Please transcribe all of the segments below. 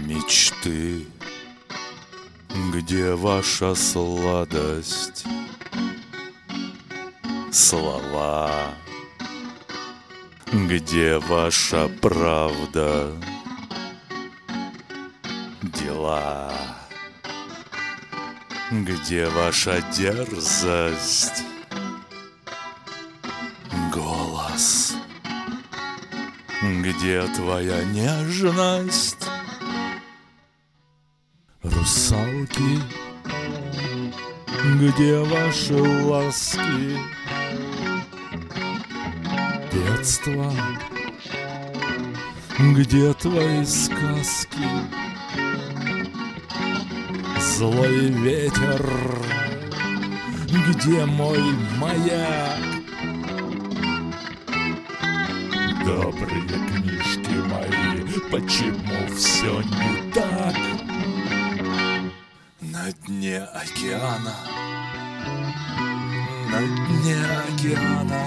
Мечты, где ваша сладость? Слова, где ваша правда? Дела, где ваша дерзость? Голос, где твоя нежность? Русалки, где ваши ласки? Детство, где твои сказки? Злой ветер, где мой маяк? Добрые книжки мои, почему все не так? На дне океана, на дне океана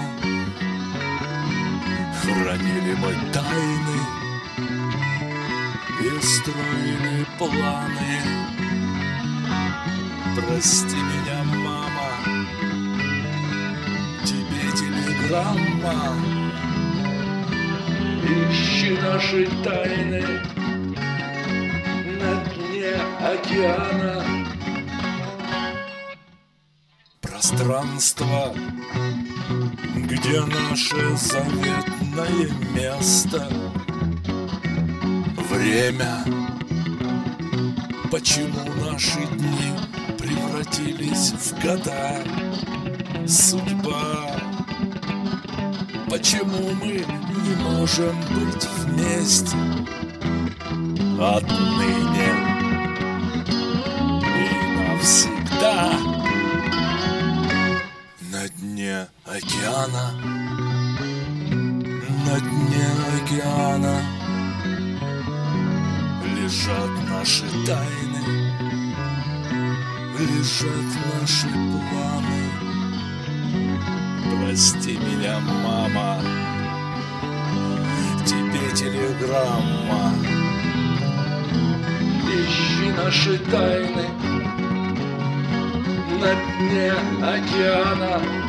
хранили мы тайны и строили планы. Прости меня, мама, тебе телеграмма. Ищи наши тайны на дне океана. Пространство, где наше заветное место. Время, почему наши дни превратились в года. Судьба, почему мы не можем быть вместе отныне и навсегда. На дне океана, на дне океана лежат наши тайны, лежат наши планы. Прости меня, мама, тебе телеграмма. Ищи наши тайны на дне океана.